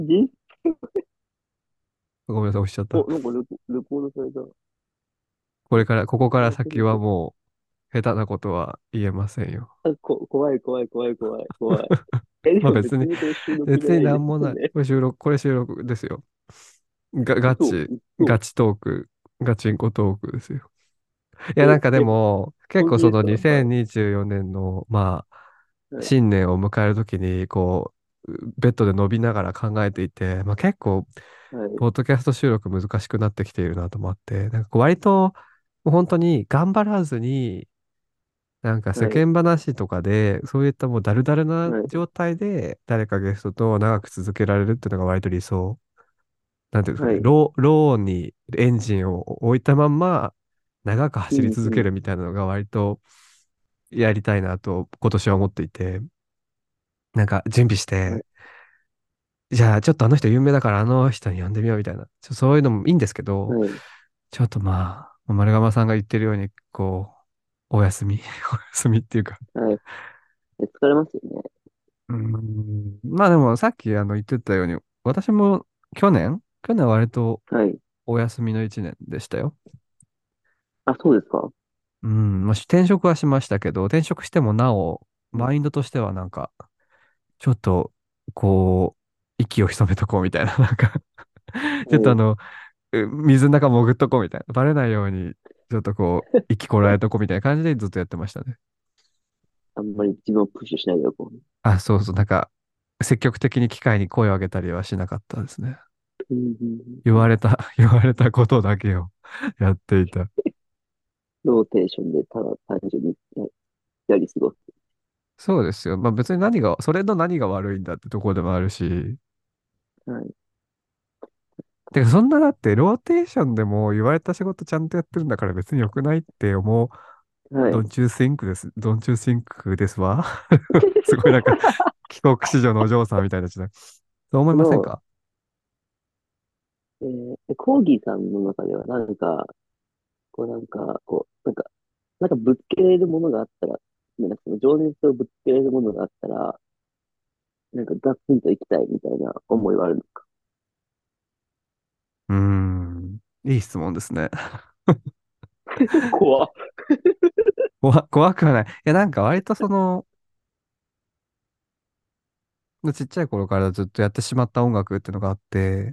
人ごめんなさい、押しちゃった。 お、なんかレコードされた。 ここから先テレビ。 はもう、下手なことは言えませんよ。 怖い怖い怖い怖い怖い。でも別まあ別に、 にこれ収録じゃ別にないでなんもない。 すよね。 これ収録ですよ。 嘘、 ガ嘘。 チトーク、ガチンコトークですよ。いや、 え、 なんかでも、結構その本気ですか？はい。 2024年の、まあ、 はい。 新年を迎えるときに、ベッドで伸びながら考えていて、まあ結構、 はい。 ポッドキャスト収録難しくなってきているなと思って、なんかこう割と、もう本当に頑張らずに、なんか世はい。 間話とかで、そういったもうダルダルなはい。 状態で、誰かゲストと長く続けられるっていうのが割と理想。なんていうんですかね、 はい。 ローにエンジンを置いたまんま、長く走りうん、うん。 続けるみたいなのが割とやりたいなと今年は思っていて、なんか準備しはい。 て、じゃあちょっとあの人有名だからあの人に呼んでみようみたいな、そういうのもいいんですけど、 はい。 ちょっとまあ、丸山さんが言ってるように、お休みお休みっていうか、 はい。疲れますよね。 まあでもさっき言ってたように、私も去年は割とはい。 お休みの一年でしたよ。 あ、そうですか？ まあ、転職はしましたけど、転職してもなお、 うん。 マインドとしてはなんか、ちょっと、息を潜めとこうみたいな、なんかちょっとはい。 水の中潜っとこうみたいな、バレないように、ちょっと息こらえとこうみたいな感じでずっとやってましたね。 あんまり自分をプッシュしないでおこあ、そうそう、なんか、積極的に機械に声を上げたりはしなかったですね。 う。うん、うん、うん。 言われたことだけをやっていた。 ローテーションでただ単純にやり過ごす。 そうですよ。まあ別にそれの何が悪いんだってところでもあるし、 はい。 てかそんなだってローテーションでも言われた仕事ちゃんとやってるんだから別に良くないって思う。 はい。 Don't you think です。Don't you think ですわ。すごいなんか帰国子女のお嬢さんみたいな時代。そう思いその、 ませんか？ コーギーさんの中ではなんかぶつけられるものがあったら、なんかその情熱をぶつけられるものがあったら、なんかガッツンと行きたいみたいな思いはあるんですか？ いい質問ですね。 怖っ。 怖くはない。いやなんか割とちっちゃい頃からずっとやってしまった音楽っていうのがあって、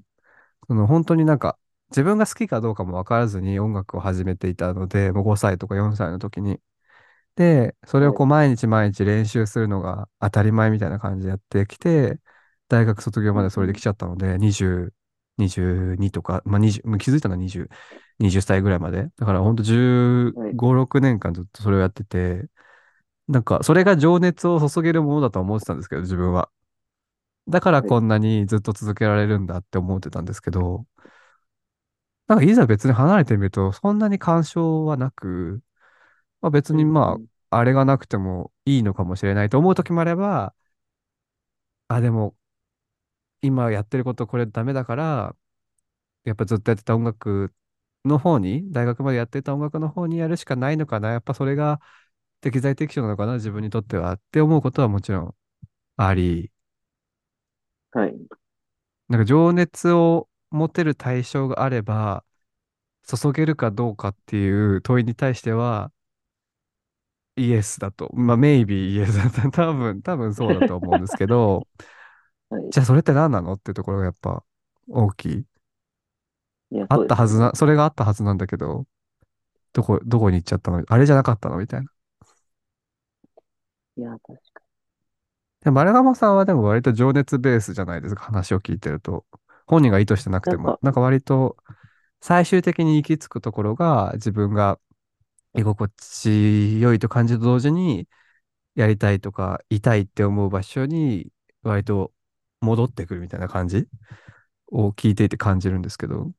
本当になんか、自分が好きかどうかも分からずに音楽を始めていたので、もう5歳とか4歳の時に。で、それをはい。 毎日毎日練習するのが当たり前みたいな感じでやってきて、大学卒業までそれで来うん、 ちゃったので、22とか、まあ20、もう気づいたのは20歳ぐらいまで。だから本当うん。はい。 15、6年間ずっとそれをやってて、なんか、それが情熱を注げるものだとは思ってたんですけど、自分は。だからはい。 こんなにずっと続けられるんだって思ってたんですけど、なんかいざ別に離れてみると、そんなに干渉はなく、まあ、別うん、うにまん。 あ、あれがなくてもいいのかもしれないと思う時もあれば、あ、でも今やってることこれダメだから、やっぱずっとやってた音楽の方に、大学までやってた音楽の方にやるしかないのかな。やっぱそれが適材適所なのかな、自分にとってはって思うことはもちろんあり、 はい。 なんか情熱を持てる対象があれば、注げるかどうかっていう問いに対しては、イエスだと。まあ、メイビーイエスだと。多分そうだと思うんですけど、 はい。 じゃあそれって何なのっていうところがやっぱ大きい。 いや、 あそうですね。 それがあったはずなんだけど、どこに行っちゃったのあれじゃなかったのみたいな。 いや、確かでも、丸山さんはでも割と情熱ベースじゃないですか、話を聞いてると。本人が意図してなくに。 ても、なんか割と最終的に行き着くところが自分が居心地良いと感じると同時に、やりたいとか、いたいって思う場所に割と戻ってくるみたいな感じを聞いていて感じるんですけど。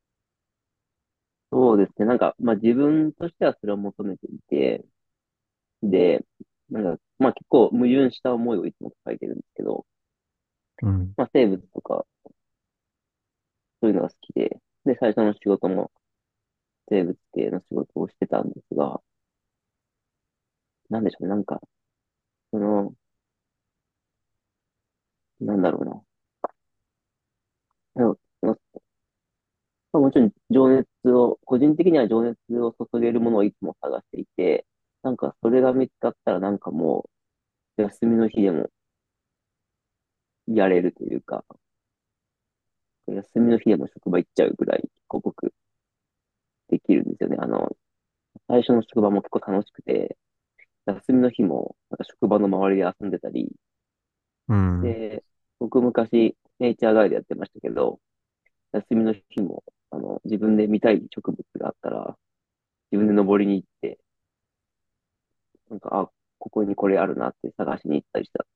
そうですね。まあ自分としてはそれを求めていて、で、まあ結構矛盾した思いをいつも抱えてるんですけど、 うん。 まあ生物とかそういうのが好きで、で、最初の仕事も生物系の仕事をしてたんですが、なんでしょうね。その、なんだろうな。 もちろん個人的には情熱を注げるものをいつも探していて、なんかそれが見つかったらなんかもう、休みの日でもやれるというか、休みの日でも職場行っちゃうぐらい、僕できるんですよね。最初の職場も結構楽しくて、休みの日も、なんか職場の周りで遊んでたり、 うん。 で、僕昔、ネイチャーガイドやってましたけど、休みの日も、自分で見たい植物があったら、自分で登りに行って、なんか、ここにこれあるなって探しに行ったりしたって。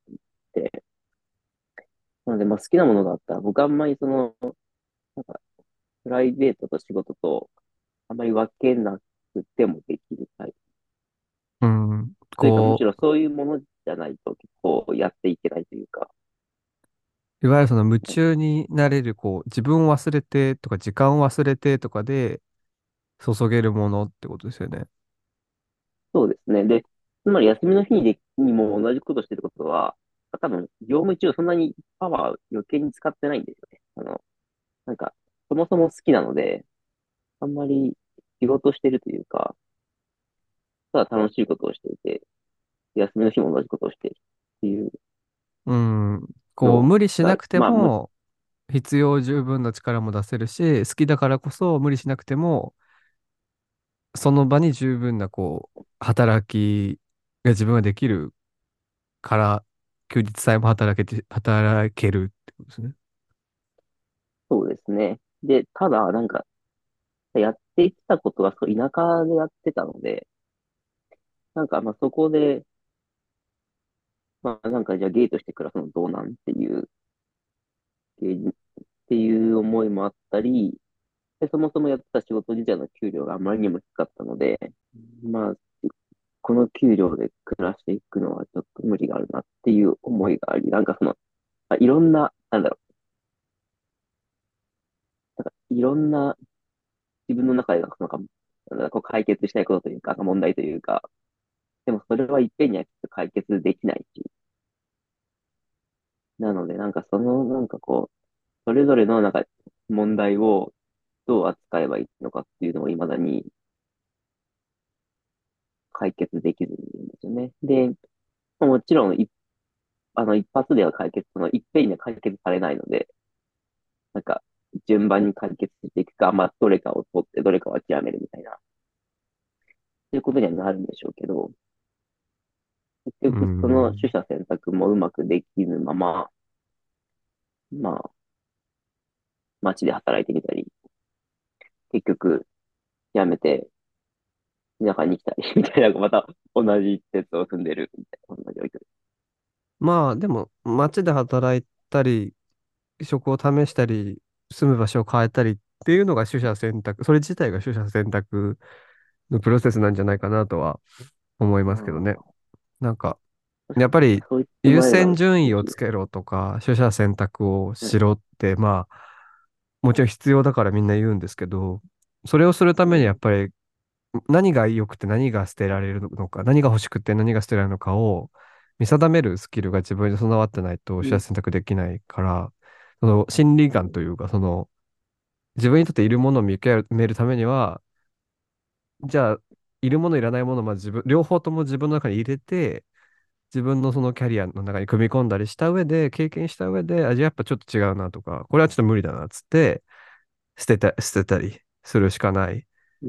なので、まあ好きなものがあったら、僕あんまりなんか、プライベートと仕事と、あんまり分けなくてもできるタイプ。 うん。 というか、むしころそういうものじゃないと結構やっていけないというか、 う、いわゆるその夢中になれる、こう、自分を忘れてとか、時間を忘れてとかで注げるものってことですよね。 そうですね。で、つまり休みの日にも同じことしてることは、多分、業務中そんなにパワー余計に使ってないんですよね。なんか、そもそも好きなので、あんまり仕事してるというか、ただ楽しいことをしていて、休みの日も同じことをしているっていううん。こう、 の無理しなが、 くても、必要十分な力も出せるし、好きだからこそ無理しなくても、その場に十分な、こう、働きが自分ができるから、休日さえも働けるってことですね。 そうですね。で、ただ、なんか、やってきたことは、田舎でやってたので、なんか、まあ、そこで、まあ、なんか、じゃあゲートして暮らすのどうなんっていう、っていう思いもあったり、で、そもそもやってた仕事自体の給料があまりにも低かったので、まあ、この給料で暮らしていくのはちょっと無理があるなっていう思いがあり、なんかいろんな、なんだろいろんな自分の中でなんかこう解決したいことというか、問題というか、でもそれはいっぺんにはきっと解決できないし、なのでなんかなんかこう、それぞれのなんか問題をどう扱えばいいのかっていうのを未だに解決できずにいるんですよね。で、もちろん一発ではいっぺんには解決されないので、なんか、順番に解決していくか、まあ、どれかを取って、どれかを諦めるみたいな、そういうことにはなるんでしょうけど、結う局、そのん。 取捨選択もうまくできぬまま、まあ、街で働いてみたり、結局、辞めて、田舎に来たり、みたいな、また同じ鉄を踏んでる、みたいな、そんな状況です。 まあ、でも、街で働いたり、職を試したり、住む場所を変えたりっていうのが取捨選択、それ自体が取捨選択のプロセスなんじゃないかなとは思いますけどね。 あなんか、 あ、 やっぱりそう言っても優らえれば、 先順位をつ嬉しいです。 けろとか、取捨選択をはい。 しろって、まあ、もちろん必要だからみんな言うんですけど、それをするためにやっうん。 ぱり何が良くて何が捨てられるのか、何が欲しくて何が捨てられるのかを見定めるスキルが自分に備わってないと取捨うん。 選択できないから、その心理うん。 感というか、その自分にとっているものを見極めるためには、じゃあ、いるものいらないものをまあ両方とも自分の中に入れて、自分のそのキャリアの中に組み込んだりした上で、経験した上で、じゃあやっぱちょっと違うなとか、これはちょっと無理だなっつって、捨てたりするしかないうん。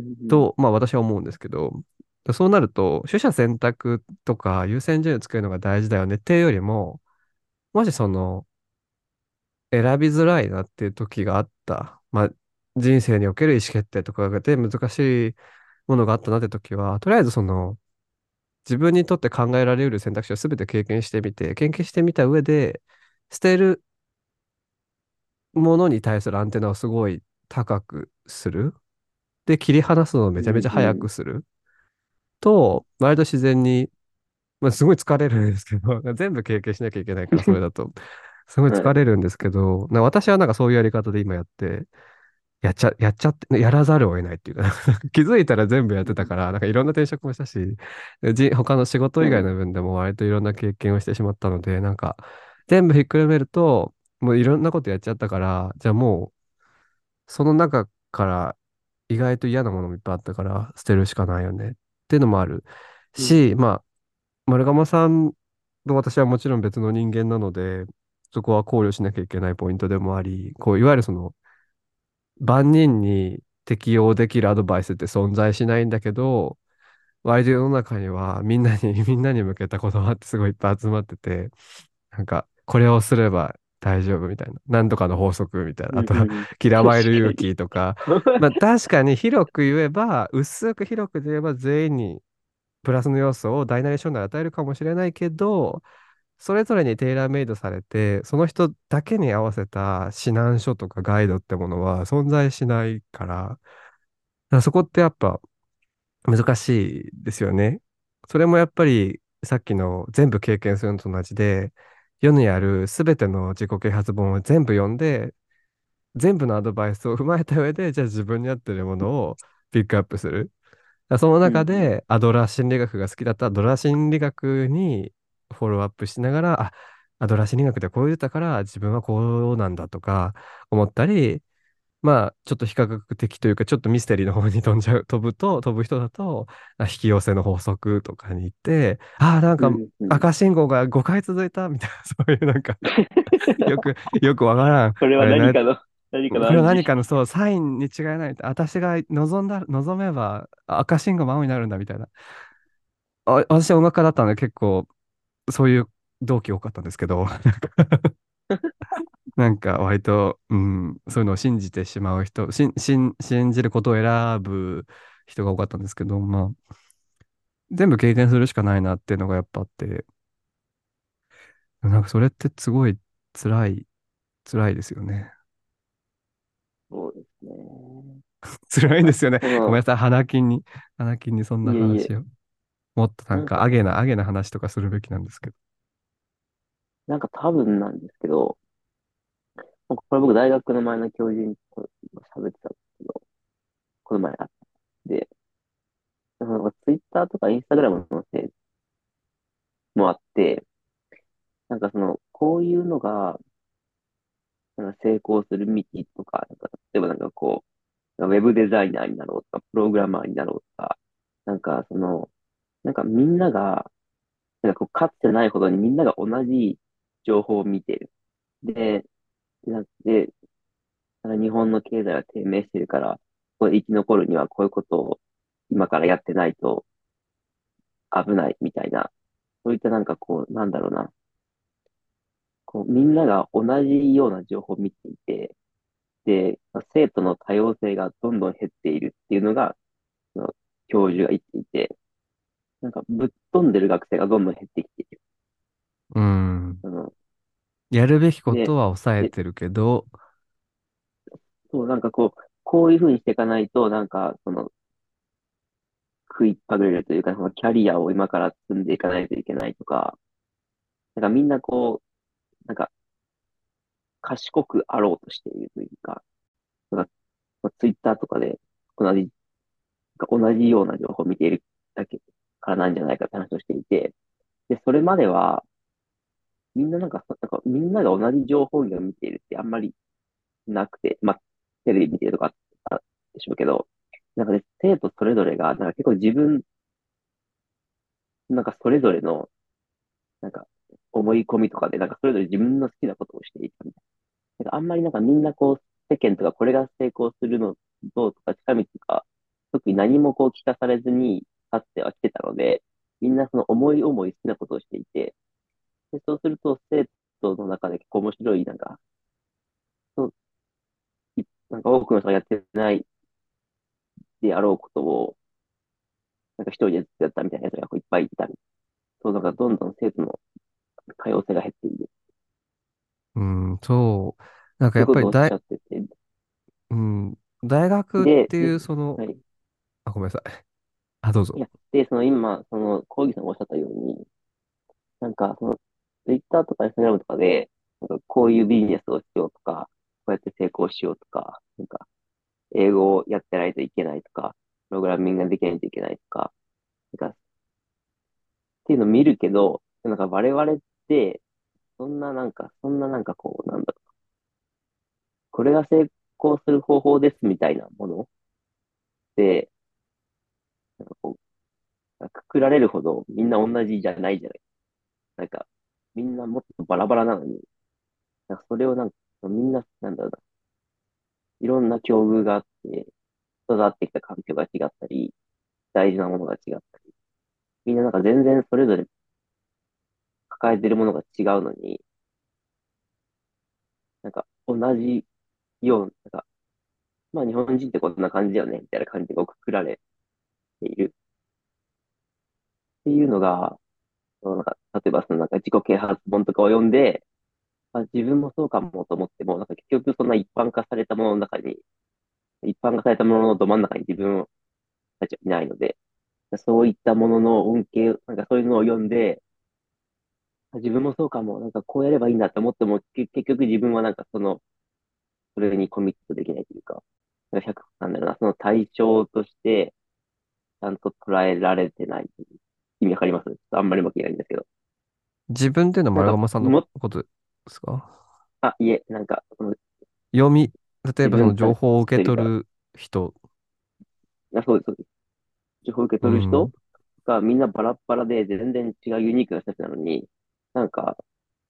と、まあ私は思うんですけど、そうなると、取捨選択とか優先順位をつけるのが大事だよねっていうよりも、もしその選びづらいなっていう時があった、まあ人生における意思決定とかで難しいものがあったなって時は、とりあえずその自分にとって考えられる選択肢を全て経験してみて、研究してみた上で、捨てるものに対するアンテナをすごい高くする。で、切り離すのをめちゃめちゃ早うん。 くすると、割と自然に、まあ、すごい疲れるんですけど、全部経験しなきゃいけないから、それだと。すごいはい。 疲れるんですけど、私はなんかそういうやり方で今やっちゃって、やらざるを得ないっていうか、気づいたら全部やってたから、なんかいろんな転職もしたし、他の仕事以外うん。 の分でも割といろんな経験をしてしまったので、なんか全部ひっくるめると、もういろんなことやっちゃったから、じゃあもう、その中から意外と嫌なものもいっぱいあったから捨てるしかないよねっていうのもあるし、 うん。 まあ、丸釜さんと私はもちろん別の人間なので、そこは考慮しなきゃいけないポイントでもあり、こう、いわゆるその万人に適用できるアドバイスって存在しないんだけど、割と世の中にはみんなに、みんなに向けた言葉ってすごいいっぱい集まってて、なんか、これをすれば大丈夫みたいな。なんとかの法則みたいな。あとは、 うんうんうん。 嫌確われる勇かに。 気とか。まあ確かに広く言えば、薄く広く言えば全員にプラスの要素を大なり小なり与えるかもしれないけど、それぞれにテーラーメイドされて、その人だけに合わせた指南書とかガイドってものは存在しないから、だからそこってやっぱ難しいですよね。それもやっぱりさっきの全部経験するのと同じで、世にあるすべての自己啓発本を全部読んで、全部のアドバイスを踏まえた上で、じゃあ自分に合ってるものをピックアップする。その中うんうん。 でアドラー心理学が好きだったらアドラー心理学にフォローアップしながら、あ、アドラー心理学でこう言ったから自分はこうなんだとか思ったり、まあ、ちょっと非科学的というか、ちょっとミステリーの方に飛ぶ人だと、引き寄せの法則とかに行って、ああ、なんかうんうん。 赤信号が5回続いたみたいな、そういうなんかよく、よくわからん。 これはあれな、 何かのこれは暗示。 何かのそう、サインに違いない。私が望めば赤信号も青になるんだみたいな。私は音楽家だったので結構そういう同期多かったんですけど、なんか割と、うん、そういうのを信じてしまう人、信じることを選ぶ人が多かったんですけど、まあ、全部経験するしかないなっていうのがやっぱあって、なんかそれってすごい辛い、辛いですよね。 そうですね。 辛いですよね。 その、 ごめんなさい、花金にそんないえいえ、 話を。もっとなんなんか、 かアゲな話とかするべきなんですけど。 なんか多分なんですけど、これ僕大学の前の教授に喋ってたんですけど、この前あって、なんかツイッターとかインスタグラムのせいもあって、なんかこういうのが、なんか成功する道とか、なんか例えばなんかこう、ウェブデザイナーになろうとか、プログラマーになろうとか、なんかなんかみんなが、なんかこう、かつてないほどにみんなが同じ情報を見てる。で、で、なんか日本の経済は低迷してるから、これ生き残るにはこういうことを今からやってないと危ないみたいな、そういったなんかこう、なんだろうな、こう、みんなが同じような情報を見ていて、で、生徒の多様性がどんどん減っているっていうのが、その教授が言っていて、なんかぶっ飛んでる学生がどんどん減ってきている。 うん。 そのやるべきことで、 は抑えで、 てるけど、 そう、なんかこう、こういうふうにしていかないと、なんか、食いっぱぐれるというか、そのキャリアを今から積んでいかないといけないとか、なんかみんなこう、なんか賢くあろうとしているというか、なんかツイッターとかで同じ、同じような情報を見ているだけからなんじゃないかって話をしていて、で、それまでは、みんななんかみんなが同じ情報源を見ているってあんまりなくて、まあ、テレビ見てるとかあったでしょうけど、なんかね、生徒それぞれが、なんか結構自分、なんかそれぞれの、なんか思い込みとかで、なんかそれぞれ自分の好きなことをしていたみたいな。なんかあんまりなんかみんなこう、世間とかこれが成功するのどうとか近道とか、特に何もこう聞かされずに立っては来てたので、みんなその思い思い好きなことをしていて、でそうすると生徒の中で結構面白い、なんか、そうなんか多くの人がやってないであろうことを、なんか一人でずっとやったみたいなやつがこういっぱいいたり、そう、なんかどんどん生徒の多様性が減っている。 うん、そう。なんかというやっぱりことをおっしゃってて、 うん、大学っで、 ていうその、 はい。 あ、ごめんなさい。あ、どうぞ。 いや、で、今、講義さんがおっしゃったように、なんか、ツイッターとかインスタグラムとかで、なんかこういうビジネスをしようとか、こうやって成功しようとか、なんか、英語をやってないといけないとか、プログラミングができないといけないとか、なんか、っていうのを見るけど、なんか我々って、そんななんかこう、なんだろう、これが成功こうする方法ですみたいなもので、なんかこくくられるほどみんな同じじゃないじゃない。なんか、みんなもっとバラバラなのに、なんかそれをなんか、みんな、なんだろうな、いろんな境遇があって、育ってきた環境が違ったり、大事なものが違ったり、みんななんか全然それぞれ抱えてるものが違うのに、なんか同じよう、なんか、まあ日本人ってこんな感じだよね、みたいな感じでくくられているっていうのが、そのなんか、例えばそのなんか自己啓発本とかを読んで、あ、自分もそうかもと思っても、なんか結局そんな一般化されたものの中に、一般化されたもののど真ん中に自分たちはいないので、そういったものの恩恵、なんかそういうのを読んで、自分もそうかも、なんかこうやればいいんだって思っても、結局自分はなんかそれにコミットできないというか、なんか100、なんだろうな、その対象として、ちゃんと捉えられてないという。意味わかりますちょっとあんまりうまく言えないんですけど。 自分でのなんか、 丸駒さんのことですか？ いえ、なんか、その読み、例えばその自分たち情報を受というか、 け取る人。 そうです、そうです。情報を受け取る人うん。 がみんなバラッバラで全然違うユニークな人たちなのに、なんか、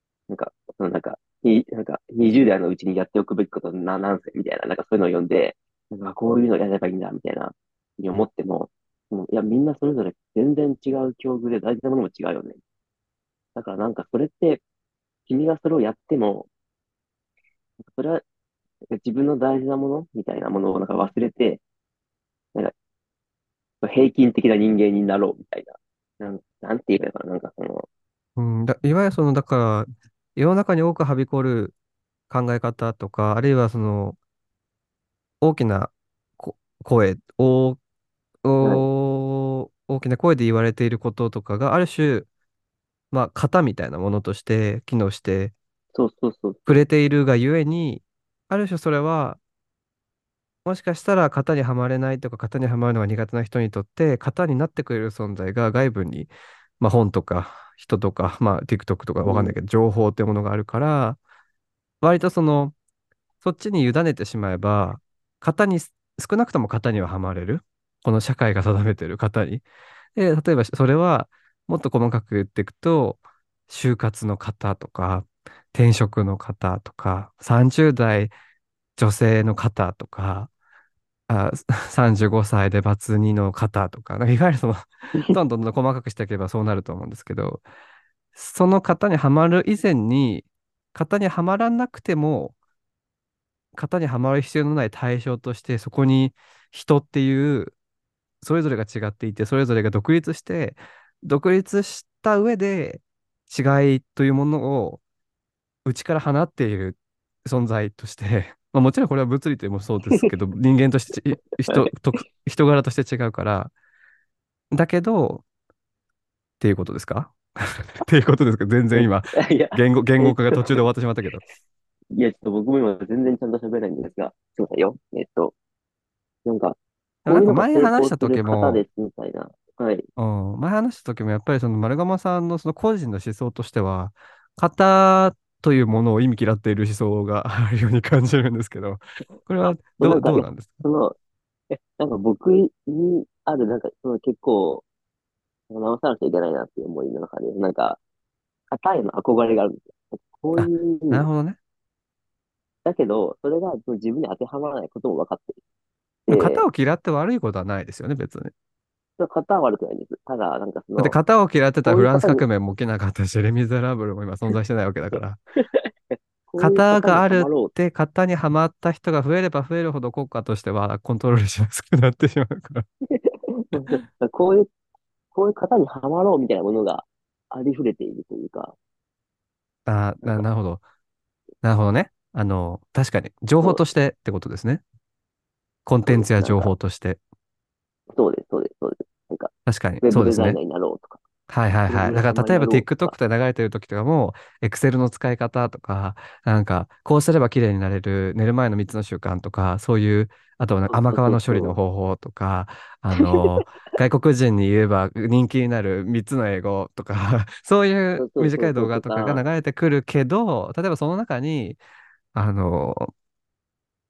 なんか20代のうちにやっておくべきこと何歳みたいな、なんかそういうのを読んで、なんかこういうのやればいいんだ、みたいな、に思っても、いや、みんなそれぞれ全然違う境遇で大事なものも違うよね。だからなんかそれって、君がそれをやっても、それは自分の大事なものみたいなものをなんか忘れて、なんか平均的な人間になろうみたいな。なんて言えばいいのかな。なんかうん、いわゆるその、だから、世の中に多くはびこる考え方とか、あるいはその、大きな声、 はい。 大きな声で言われていることとかが、ある種、まあ、型みたいなものとして機能してそうそうそうそう。 くれているがゆえに、ある種それは、もしかしたら型にはまれないとか、型にはまるのが苦手な人にとって、型になってくれる存在が外部に、まあ、本とか人とか、まあ、TikTok とかわうん。 かんないけど、情報ってものがあるから、割とその、そっちに委ねてしまえば、型に、少なくとも型にははまれる。この社会が定めている型に。で、例えばそれは、もっと細かく言っていくと、就活の方とか、転職の方とか、30代女性の方とか、35歳でバツ2の方とか、なんかいわゆるその、どんどん細かくしていけばそうなると思うんですけど、その型にはまる以前に、型にはまらなくても、型にはまる必要のない対象として、そこに人っていう、それぞれが違っていて、それぞれが独立して、独立した上で、違いというものを内から放っている存在として、まあ、もちろんこれは物理でもそうですけど、人間としてはい。 人柄として違うから、だけど、っていうことですか？っていうことですか？全然今、 いや、 言語化がえっと、 途中で終わってしまったけど。 いや、ちょっと僕も今全然ちゃんと喋れないんですが、そうだよ。なんか、 でもなんかこういうのが成前話した功する時も、 方です、みたいな。はい。 うん、前話した時もやっぱりその丸釜さんのその個人の思想としては、型というものを忌み嫌っている思想があるように感じるんですけど、これはなんか、 どうなんですか？ なんか僕にある、なんか、結構、直さなきゃいけないなっていう思いの中で、なんか、肩への憧れがあるんですよ。こうあ、 いう、 なるほどね。 だけど、それが自分に当てはまらないことも分かって型て、 を嫌って悪いことはないですよね、別に。 その型は悪くないんです。ただ、 だって型を嫌ってたらフランスこういう方に、 革命も起きなかったし、レ・ミゼラブルも今存在してないわけだから。 こういう型に型があるっはまろて型にはまった人が増えれば増えるほど国家としてはコントロールしやすくなってしまうから。 う。こういう型にはまろうみたいなものがありふれているというか、なんか、 なるほど。なるほどね。確かに、情報とそうしてってことですね。コンテそうです。 ンツや情報として。 そうです、そうです、そうです。 確かに、 ウェそうですね。 ブデザイナーになろうとか、 はいはいはい。 プログラマーにだから例えばなろうと TikTok か、 で流れてる時とかも、Excel の使い方とか、なんか、こうすれば綺麗になれる寝る前の3つの習慣とか、そういう、あとはそうそう甘皮の処理のそうそ方法とか、外国人に言えば人気になる3つの英語とか、そういう、 うそうそうそう短い動画とかがとか、 流れてくるけど、例えばその中に、あの、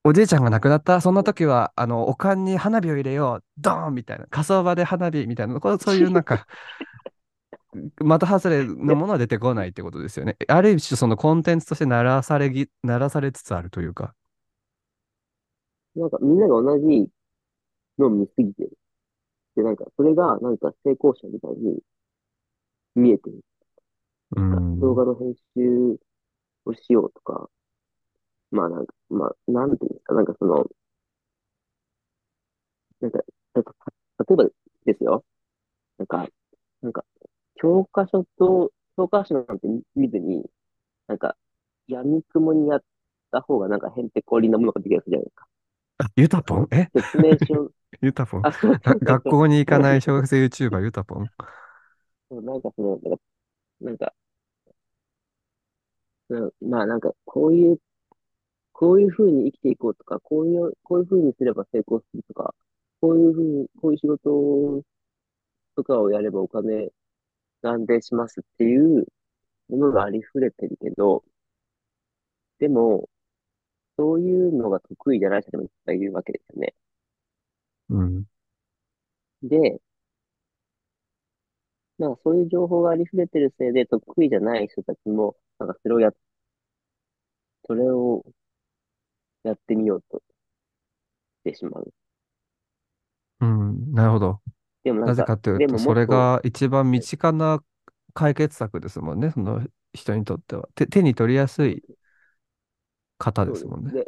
おじいちゃんが亡くなった、そんな時は、お棺に花火を入れよう、ドーンみたいな、火葬場で花火みたいな、そういうなんか、的外れので、 ものは出てこないってことですよね。ある種、そのコンテンツとして鳴らされつつあるというか。 なんかみんなが同じのを見すぎてる。で、なんかそれがなんか成功者みたいに見えてる。 うなんか動ん。 画の編集をしようとか、まあなんか、まあ、なんていうんですか、なんかその、なんか、例えばですよ。なんか、なんか、教科書なんて見ずに、なんか、闇雲にやった方がなんかへんてこりなものができるやつじゃないですか。 ユタポその、 ンえ説明書、 ユタポンあ、そうそうそうそう。 学校に行かない小なんか学生 YouTuber ユタポン。 なんかその、なんか、まあなんか、こういう風に生きていこうとか、こういう風にすれば成功するとか、こういう仕事とかをやればお金が安定しますっていうものがありふれてるけど、でも、そういうのが得意じゃない人でもいっぱいいるわけですよね。 うん。 で、なんかそういう情報がありふれてるせいで、得意じゃない人たちも、なんかそれをやってみようとしてしまう。 うん。なるほど。なぜでもなんか、でかというと、そももっと、 れが一番身近な解決策ですもんね。その人にとっては。手に取りやすい方でそうです。 すもんね。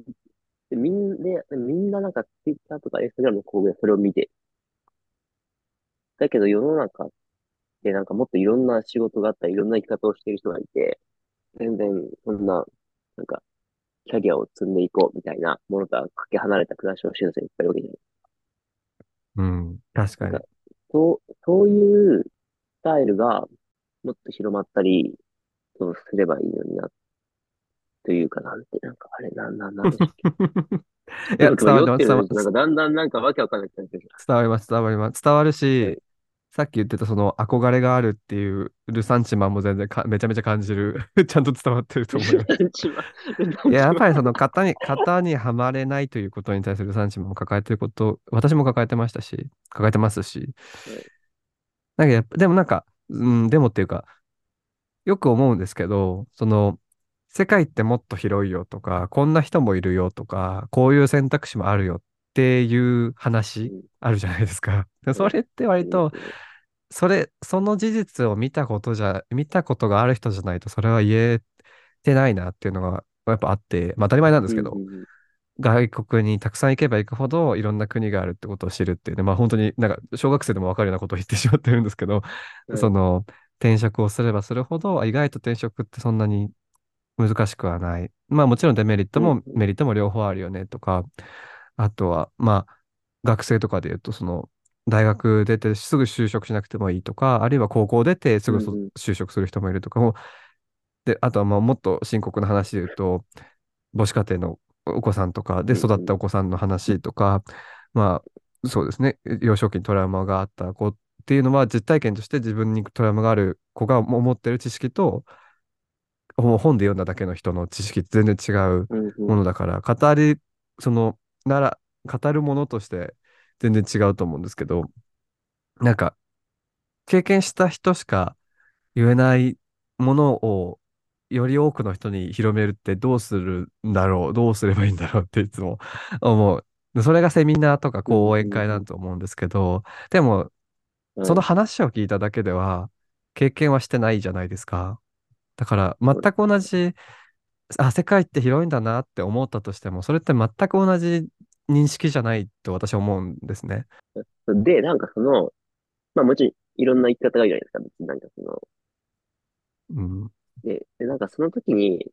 みんななんか Twitter とか Instagram の攻撃それを見て、だけど世の中ってなんかもっといろんな仕事があったり、いろんな生き方をしている人がいて、全然そんな、なんか、キャリアを積んでいこうみたいなものとはかけ離れた暮らしをしてる人がいっぱいいるわけじゃない。 うん。確なんか、 かに。 そういうスタイルがもっと広まったり、そうすればいいのにな、というかなんて、なんか、あれ、なんでしたっけ。 いや、 なんか、酔って伝わる、 るのになんか、だんだんなんかわけわかんなくなってき伝わります、伝わります。伝わるた。はい。 し、さっき言ってたその憧れがあるっていうルサンチマンも全然めちゃめちゃ感じる。ちゃんと伝わってると思います。 団地は、 いや、 団地は、 やっぱりその型にはまれないということに対するルサンチマンも抱えてること、私も抱えてましたし、抱えてますし、 はい。 なんかやっぱ、でもなんか、うん、でもっていうか、よく思うんですけど、その、世界ってもっと広いよとか、こんな人もいるよとか、こういう選択肢もあるよっていう話うん。 あるじゃないですか。ではい。 それって割と、 いますね。 その事実を見たことがある人じゃないと、それは言えてないなっていうのがやっぱあって、まあ当たり前なんでうん、 すけど、 うん、 外国にたくさん行けば行くほどいろんな国があるってことを知るっていうね、まあ本当になんか小学生でもわかるようなことを言ってしまってるんですけど、 うん。はい。 その転職をすればするほど、意外と転職ってそんなに難しくはない。まあもちろんデメリットうん、 もメリットも両方あるよねとか、あとはまあ学生とかで言うとその大学出てすぐ就職しなくてもいいとか、あるいは高校出てすうん、 ぐうん。 就職する人もいるとかも、で、あとはまあもっと深刻な話で言うと、母子家庭のお子さんとかでうん、 育ったうん。 お子さんの話とか、まあそうですね、幼少期にトラウマがあった子っていうのは実体験として自分にトラウマがある子が持ってる知識ともう本で読んだだけの人の知識って全然違ううん、うん。 ものだから、その、語るものとして全然違うと思うんですけど、なんか、経験した人しか言えないものを、より多くの人に広めるってどうするんだろう、どうすればいいんだろうっていつも思う。でそれがセミナーとかうん、 講演うん。うん。 会だと思うんですけど、でも、そのはい。 話を聞いただけでは、経験はしてないじゃないですか。だから、全そうでく同じ世界って広いんだなって思ったとしても、それって全く同じ認識じゃないと私は思うんですね。 す。で、なんかその、まあもちろんいろんな生き方がいいじゃないですか。別になんかその、 うん。 なんかその時に、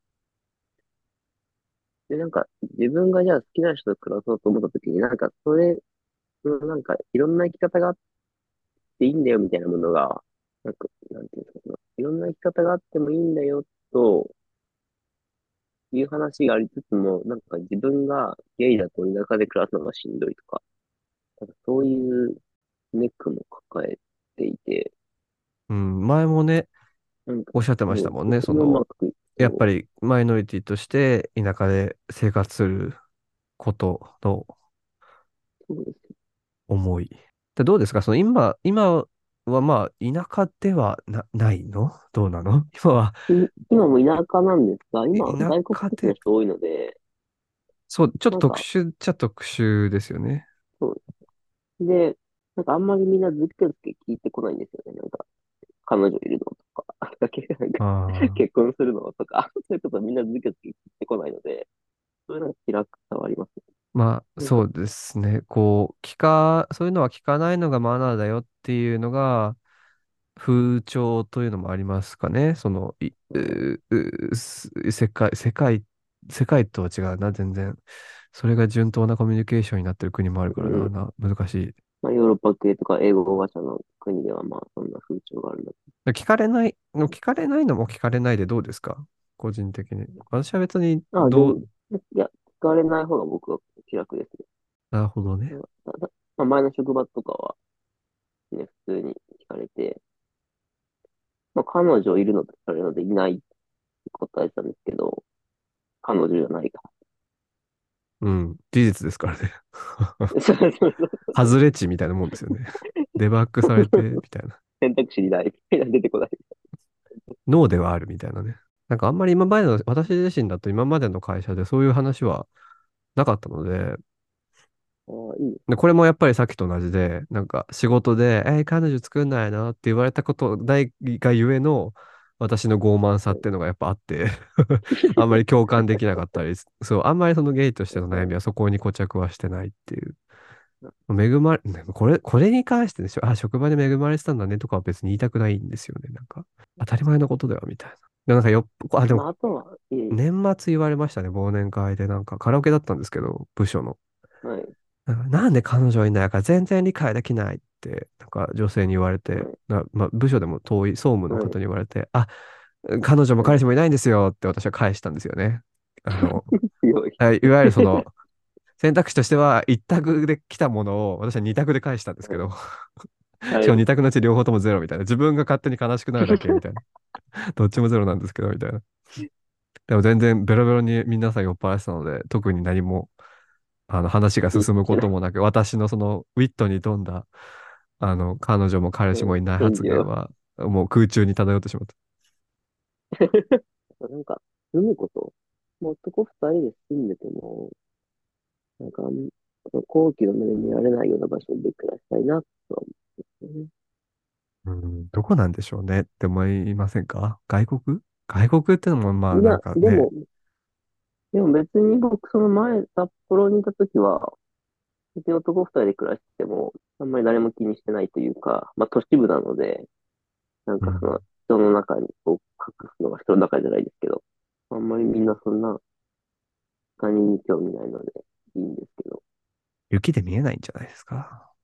なんか自分がじゃあ好きな人と暮らそうと思った時に、なんかなんかいろんな生き方があっていいんだよみたいなものが、なんか、なんていうんですか、いろんな生き方があってもいいんだよという話がありつつも、なんか自分がゲイだと田舎で暮らすのがしんどいとか、なんかそういうネックも抱えていて、 うん、前もね、 なんか、 おっしゃってましたもんね。 そこもうまく、 やっぱそりマイノリティとして田舎で生活する。 ことのそうです。 思い。でどうですかその今はまあ、田舎ではないのどうなの今は、 今も田舎なんですが、今田外国舎で、 籍の人多いので、 そう、ちょっとなんか、 特殊っちゃ特殊ですよね。 そうで、なんかあんまりみんなズケズケ聞いてこないんですよね。なんか、彼女いるのとか、なんかああ。 結婚するのとか、そういうことみんなズケズケ聞いてこないので、そういうのが気楽さはありますね。 まあ、 なんか、 そうですね。そういうのは聞かないのがマナーだよっていうのが、風潮というのもありますかね。その、い、 うんう、う、す世界とは違うな、全然。それが順当なコミュニケーションになってる国もあるからな、 うん、 難しい。 まあ、ヨーロッパ系とか英語話者の国では、まあ、そんな風潮があるんだ聞かれないのも聞かれないでどうですか個人的に。私は別に、 あ、いや、聞かれない方が僕は気楽ですね。 なるほどね。 うんまあ、前の職場とかは、ね、普通に聞かれて、まあ、彼女いるのと聞かれるのでいないって答えたんですけど、彼女じゃないかうん。事実ですからね。 ら。そうそうそう外れ値みたいなもんですよね。デバッグされて、みたいな。 選択肢にない。出てこない。 ノーではあるみたいなね。なんかあんまり今までの、私自身だと今までの会社でそういう話はなかったので、 ああ、いいね。 で、これもやっぱりさっきと同じで、なんか仕事で、彼女作んないのって言われたことないがゆえの、私の傲慢さっていうのがやっぱあってあんまり共感できなかったり、そう、あんまりそのゲイとしての悩みはそこに固着はしてないっていう。恵まれ、ねこれに関してでしょ、職場で恵まれてたんだねとかは別に言いたくないんですよね。なんか、当たり前のことではみたいな。でもなんかでも、 まあ、あとは、いえい年末言われましたね、忘年会で。なんかカラオケだったんですけど、部署の。 え、はい、 なんで彼女いないから全然理解できないって、なんか女性に言われて、 はい、 まあ、部署でも遠い総務のはい、 方に言われて、彼女もはい。 彼氏もいないんですよって私は返したんですよね。あの、 強い。 いわゆるその、選択肢としては一択で来たものを私は二択で返したんですけど、しかも二はい。 択のうち両方ともゼロみたいな。自分が勝手に悲しくなるだけみたいな。どっちもゼロなんですけど、みたいな。でも全然ベロベロに皆さん酔っ払ってたので、特に何も話が進むこともなく、私のそのウィットに富んだ、彼女も彼氏もいない発返事を。 言は、もう空中に漂ってしまった。 なんか、住むこと、もう男二人で住んでても、なんか、後期の目で見られないような場所で暮らしたいな、とは思うんですよね。 うん、どこなんでしょうねって思いませんか外国ってのもまあなんいや、 かね、 でも別に僕、その前、札幌にいた時は、別に男二人で暮らしても、あんまり誰も気にしてないというか、まあ都市部なので、なんうん、 かその、人の中にこう隠すのが人の中じゃないですけど、あんまりみんなそんな他人に興味ないのでいいんですけど、 雪で見えないんじゃないですか。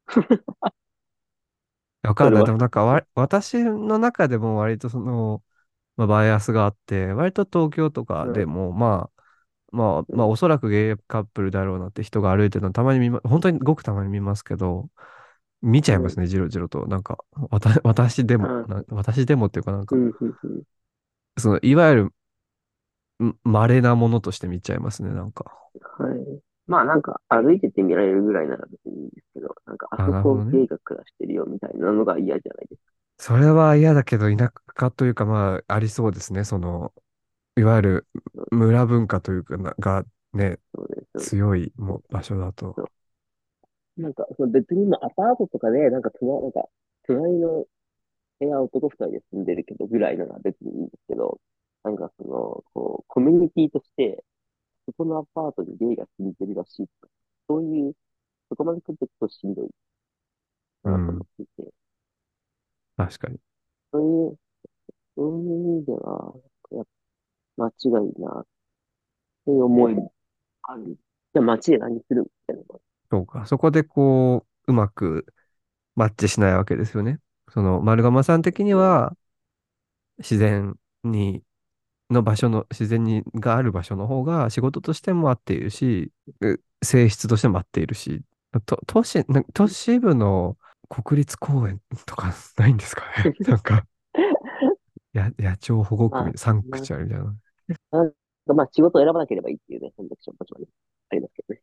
わかんない。でそれは、 もなんか私の中でも割とその、まあ、バイアスがあって、割と東京とかはい、 でも、まあ、 はい、 おそらくゲイカップルだろうなって人が歩いてるのたまに本当にごくたまに見ますけど、見ちゃいはい。 ますね、じろじろと。なんか、 あ、 私でもっていうかなんか、 うん、うん、うん。 その、いわゆる、稀なものとして見ちゃいますね、なんか。 はい。まあなんか歩いてて見られるぐらいなら別にいいんですけど、なんかああ、 そなるほどね。 こゲイが暮らしてるよみたいなのが嫌じゃないですそれは嫌だけど、田舎というか、まあ、ありそうですね。その、いわゆるか。 村文化というかがね、 そうです、そうです。 強いもう場所だと。 なんか、その別に今アパートとかで、なんか、隣の部屋男二人で住んでるけどぐらいなら別にいいんですけど、なんかその、こう、コミュニティとして、そこのアパートにゲイが住んでるらしいとか、そういう、そこまで来るとちょっとしんどいなと思うん、 っていて、 確かに。 そういう、そういう意味では、やっぱ間違いな、そういう思いもある。じゃあ街で何するみたいなのが。 そうか。そこでうまくマッチしないわけですよね。その、丸釜さん的にね、 は、自然に、自然に、がある場所の方が仕事としても合っているし、性質としても合っているし、都市部の国立公園とかないんですかね。なんか、野鳥保護区まあ、 サンクまチュアリみたいな。 なんかまあ仕事を選ばなければいいっていうね、選択肢ももちろんありますけどね。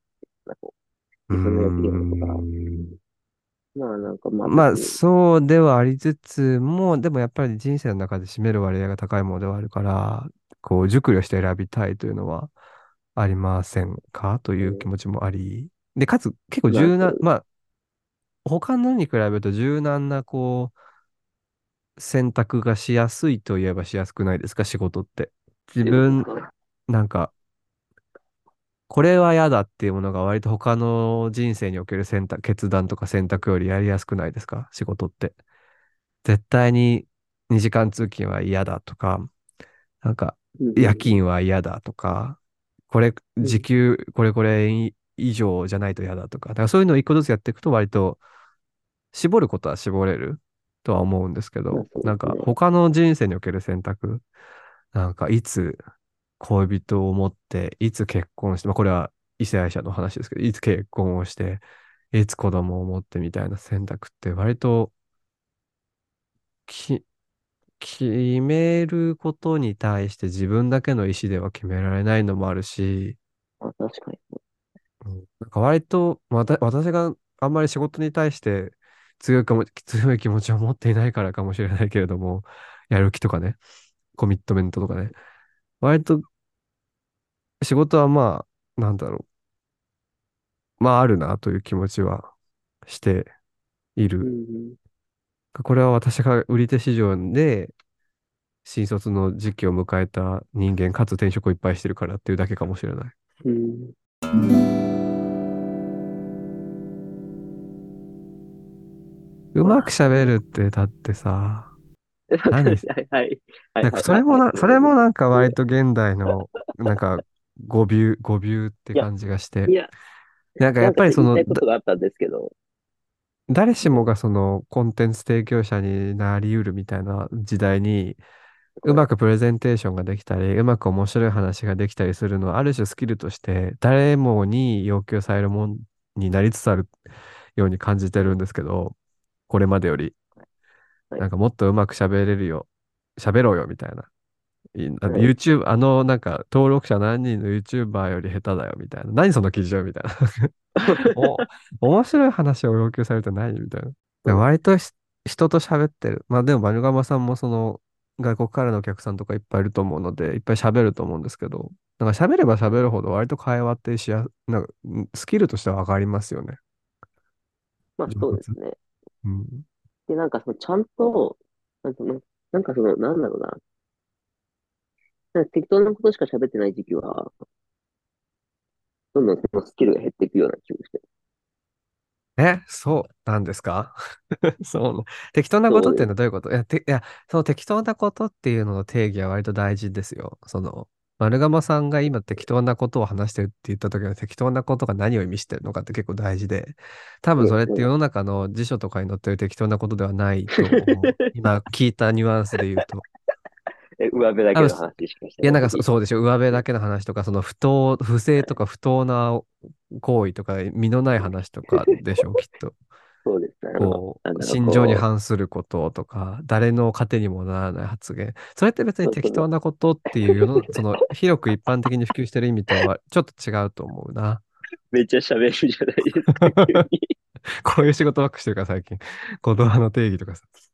進めるようなことは、 ん。 まあなんかまあ別まあ、 に、 そうではありつつも、でもやっぱり人生の中で占める割合が高いものではあるから、こう、熟慮して選びたいというのはありませんかという気持ちもあり。で、かつ結構柔軟、 まあそう、 まあ、他のに比べると柔軟な、こう、選択がしやすいといえばしやすくないですか、仕事って。自ということです分、 か？ なんか、これは嫌だっていうものが割と他の人生における決断とか選択よりやりやすくないですか、仕事って。絶対に2時間通勤は嫌だとか、なんか、 うん夜勤は嫌だとか、 うん。 時給これ以上じゃないと嫌だとか、だからそういうのを一個ずつやっていくと割と絞ることは絞れるとは思うんですけど、 まあそうなんかですね。 他の人生における選択、なんかいつ恋人を持って、いつ結婚して、まあこれは異性愛者の話ですけど、いつ結婚をして、いつ子供を持ってみたいな選択って割とき決めることに対して自分だけの意思では決められないのもあるし、 まあ確かに。 なんか割と、私があんまり仕事に対して強い気持ちを持っていないからかもしれないけれども、やる気とかね、コミットメントとかね、割と仕事はまあ、なんだろまああるなという気持ちはしている。 うん。 これは私が売り手市場で新卒の時期を迎えた人間かつ転職をいっぱいしてるからっていうだけかもしれない。 うん。 うまくまあ、 喋るってだってさ、何はいはい。はいなんかはいはいはい。 それもなんかいや、 割と現代のなんか語尾っていや、 感じがして、 いや、 なんかやなんかちょっと言いたっぱりいことがあったんですけど、 誰しもがそのコンテンツ提供者になり得るみたいな時代に、うはい。 まくプレゼンテーションができたり、うまく面白い話ができたりするのは、ある種スキルとして、誰もに要求されるものになりつつあるように感じてるんですけど、これまでより、 はい。 なんかもっとうまく喋れるよ、喋ろうよみたいな。 はい。 YouTube、なんか登録者何人の YouTuber より下手だよみたいな。何その基準みたいな。お、面白い話を要求されて何みたいな。でそう。 割と人と喋ってる。まあでも、バルガマさんもその、外国からのお客さんとかいっぱいいると思うので、いっぱい喋ると思うんですけど、なんか喋れば喋るほど割と会話ってなんか、スキルとしては上がりますよね。 まあ上達。 そうですね。 うん。 で、なんかそのちゃんと、なんかなんかその、なんだろうな。なんか適当なことしか喋ってない時期は、どんどんそのスキルが減っていくような気がして。 そうなんですか？そうな。適当なことっていうのはそうです。 どういうこといや、その適当なことっていうのの定義は割と大事ですよ。丸釜さんが今適当なことを話してるって言った時の適当なことが何を意味してるのかって結構大事で、多分それって世の中の辞書とかに載ってる適当なことではないと思う。今聞いたニュアンスで言うと。 上辺だ多分、 けの話しかしていや、 ない。 なんかそうでしょ。上辺だけの話とか、不正とか不当な行為とか、身のない話とかでしょ、きっと。 そうですね。なんだろう、 心情に反することとか、誰の糧にもならない発言。それって別に適当なことっていう広く一般的に普及してる意味とはちょっと違うと思うな。 めっちゃ喋るじゃないですか、急に。 こういう仕事ばっかしてるから最近。言葉の定義とかさ。